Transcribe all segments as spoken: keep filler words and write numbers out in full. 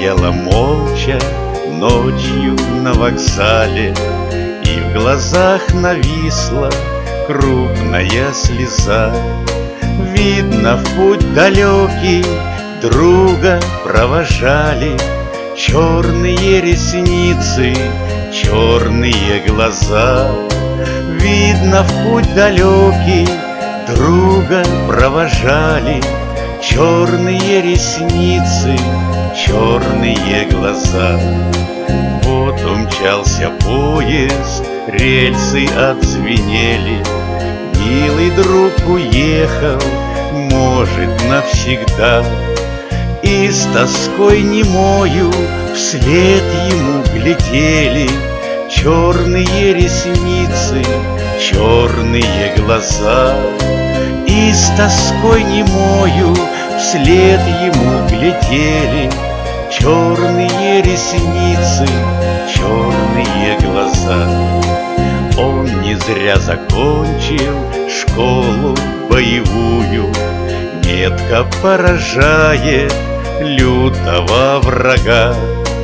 Стояла молча ночью на вокзале, и в глазах нависла крупная слеза. Видно, в путь далекий друга провожали черные ресницы, черные глаза. Видно, в путь далекий друга провожали черные ресницы, черные глаза. Вот умчался поезд, рельсы отзвенели. Милый друг уехал, может, навсегда. И с тоской немою вслед ему глядели черные ресницы, черные глаза. И с тоской немою вслед ему глядели черные ресницы, черные глаза. Он не зря закончил школу боевую, метко поражает лютого врага.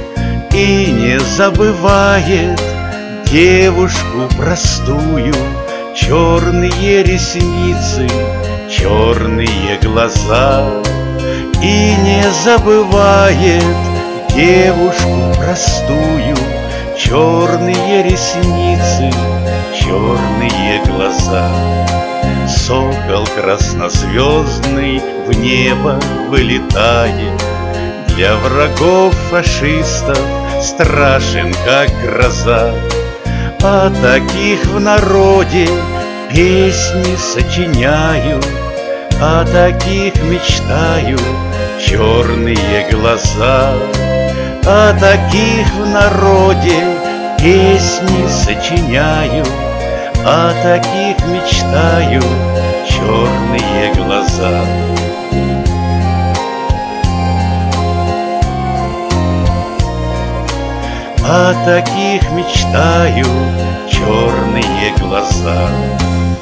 И не забывает девушку простую, черные ресницы, черные глаза. И не забывает девушку простую, черные ресницы, черные глаза. Сокол краснозвездный в небо вылетает, для врагов фашистов страшен, как гроза. О таких в народе песни сочиняю, о таких мечтаю черные глаза. О таких в народе песни сочиняю, о таких мечтаю черные глаза. О таких мечтаю черные глаза.